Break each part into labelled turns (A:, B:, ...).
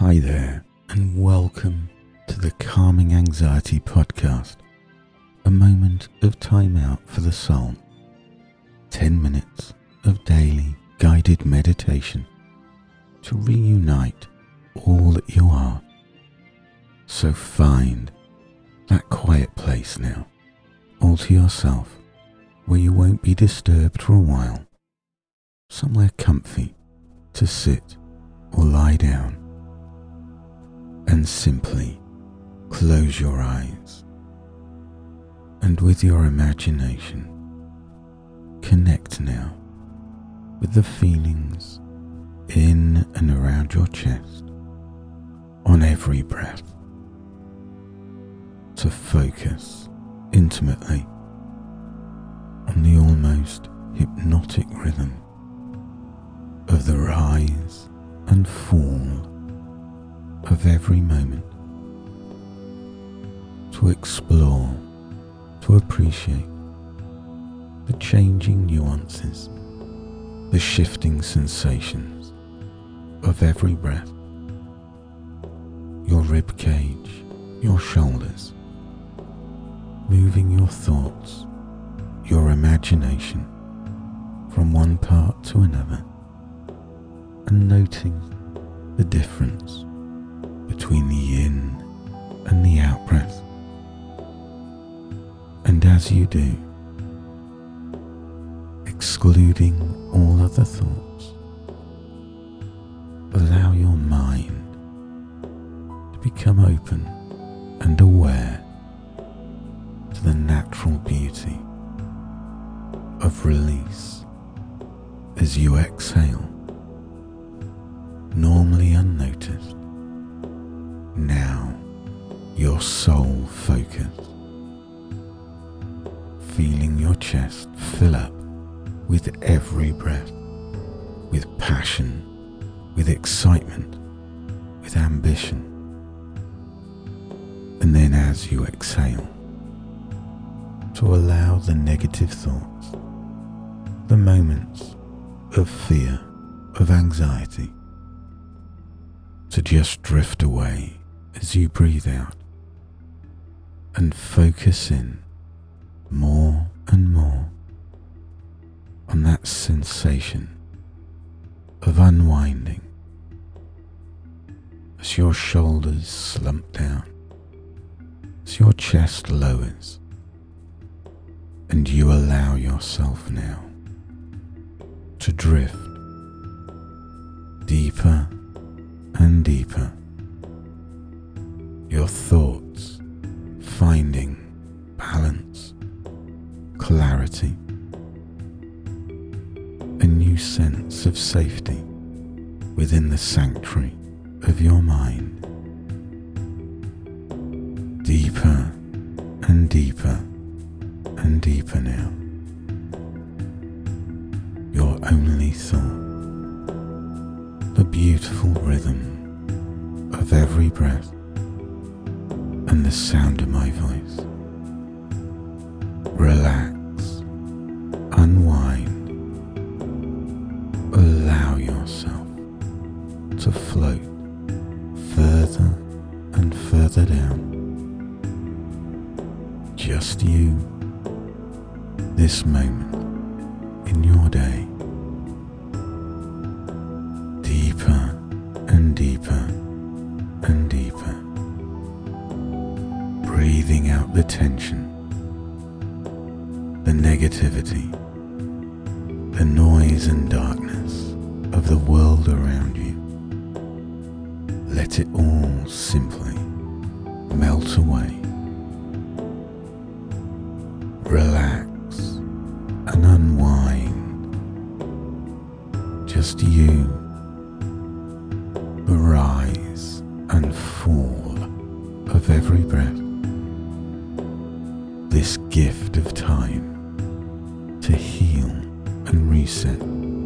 A: Hi there, and welcome to the Calming Anxiety Podcast, a moment of time out for the soul. 10 minutes of daily guided meditation to reunite all that you are. So find that quiet place now, all to yourself, where you won't be disturbed for a while. Somewhere comfy to sit or lie down. And simply close your eyes, and with your imagination, connect now with the feelings in and around your chest on every breath, to focus intimately on the almost hypnotic rhythm of the rise and fall of every moment, to explore, to appreciate the changing nuances, the shifting sensations of every breath, your rib cage, your shoulders, moving your thoughts, your imagination from one part to another, and noting the difference between the in and the out breath. And as you do, excluding all other thoughts, allow your mind to become open and aware to the natural beauty of release as you exhale, normally unnoticed. Now, your soul focused, feeling your chest fill up with every breath, with passion, with excitement, with ambition. And then as you exhale, to allow the negative thoughts, the moments of fear, of anxiety, to just drift away as you breathe out, and focus in more and more on that sensation of unwinding as your shoulders slump down, as your chest lowers, and you allow yourself now to drift deeper and deeper, your thoughts finding balance, clarity, a new sense of safety within the sanctuary of your mind. Deeper and deeper and deeper now. Your only thought, the beautiful rhythm of every breath, and the sound of my voice. Relax, unwind, allow yourself to float further and further down. Just you, this moment in your day. Deeper and deeper and deeper. Breathing out the tension, the negativity, the noise and darkness of the world around you. Let it all simply melt away. Relax and unwind. Just you, the rise and fall of every breath. This gift of time to heal and reset,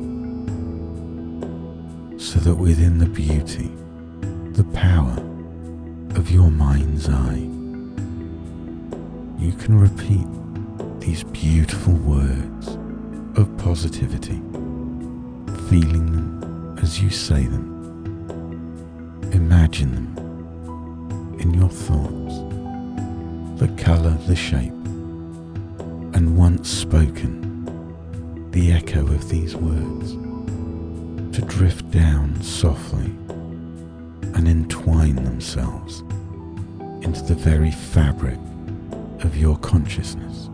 A: so that within the beauty, the power of your mind's eye, you can repeat these beautiful words of positivity, feeling them as you say them, Imagine imagine them in your thoughts, the colour, the shape, and once spoken, the echo of these words to drift down softly and entwine themselves into the very fabric of your consciousness.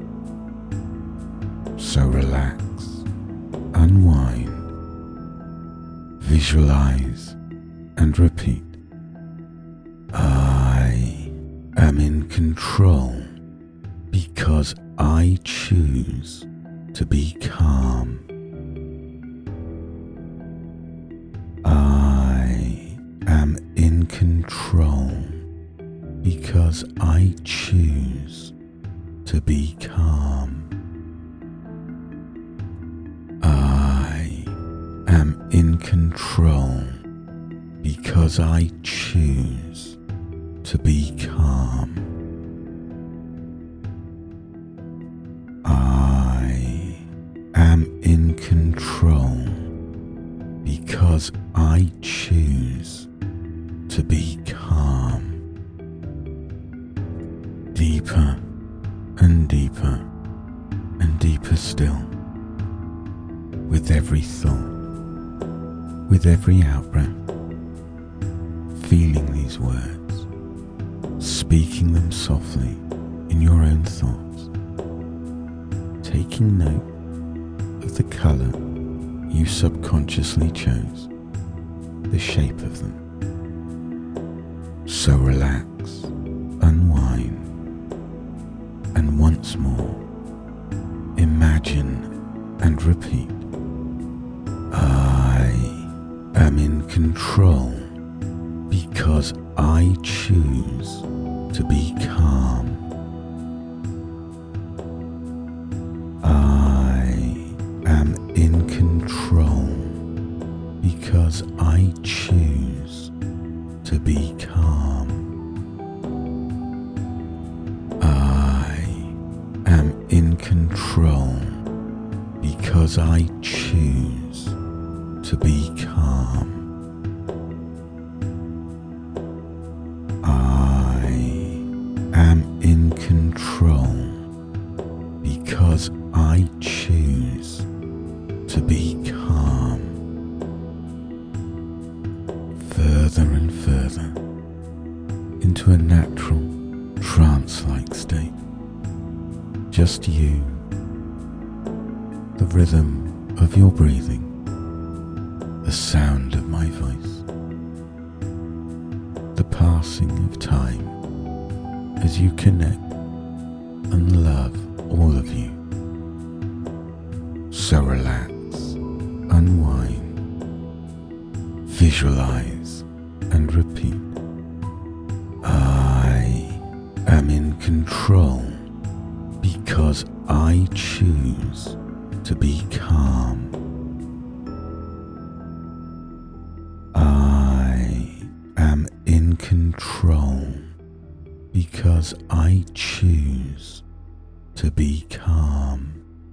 A: So relax, unwind, visualize and repeat. I am in control because I choose to be calm. I am in control because I choose to be calm. I am in control because I choose to be calm. I am in control because I choose to be calm. Deeper and deeper and deeper still, with every thought, with every out-breath, feeling these words, speaking them softly in your own thoughts, taking note of the colour you subconsciously chose, the shape of them. So relax, unwind, and once more, imagine and repeat. I am in control because I choose to be calm. I am in control because I choose to be calm. I am in control because I choose to be calm. I am in control because I choose to be calm. Further and further into a natural, trance-like state. Just you, the rhythm of your breathing, the sound of my voice, the passing of time as you connect and love all of you. So relax, unwind, visualize and repeat. I am in control because I choose to be calm. I am in control because I choose to be calm.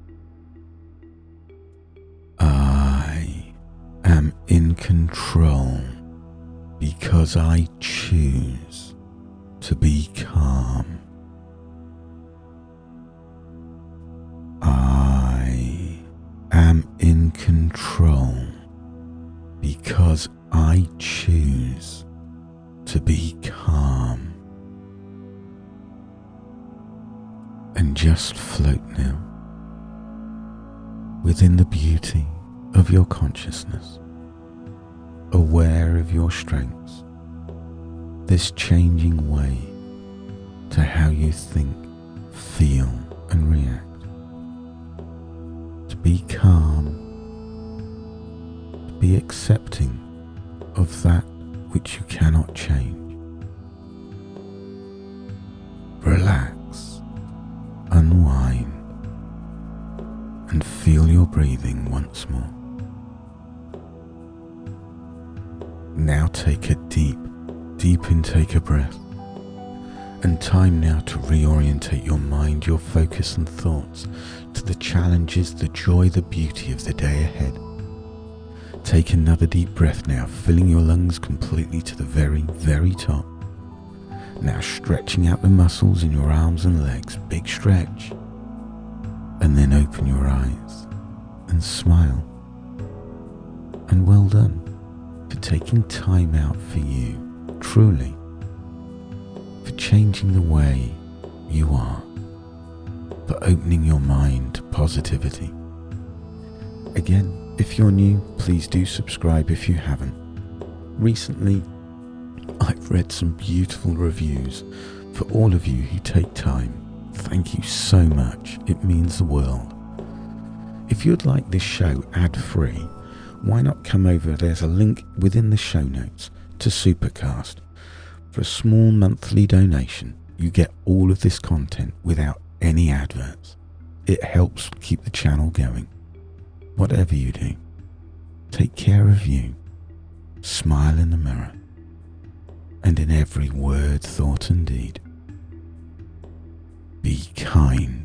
A: I am in control because I choose to be calm. I am in control because I choose to be calm. And just float now within the beauty of your consciousness, aware of your strengths, this changing way to how you think, feel and react. To be calm, to be accepting of that which you cannot change. Relax, unwind, and feel your breathing once more. Now take a deep intake of breath, and time now to reorientate your mind, your focus and thoughts to the challenges, the joy, the beauty of the day ahead. Take another deep breath now, filling your lungs completely to the very, very top. Now stretching out the muscles in your arms and legs, big stretch. And then open your eyes and smile. And well done for taking time out for you, truly, for changing the way you are, for opening your mind to positivity. Again, if you're new, please do subscribe if you haven't. Recently, I've read some beautiful reviews for all of you who take time. Thank you so much. It means the world. If you'd like this show ad-free, why not come over? There's a link within the show notes to Supercast. For a small monthly donation, you get all of this content without any adverts. It helps keep the channel going. Whatever you do, take care of you. Smile in the mirror. And in every word, thought and deed, be kind.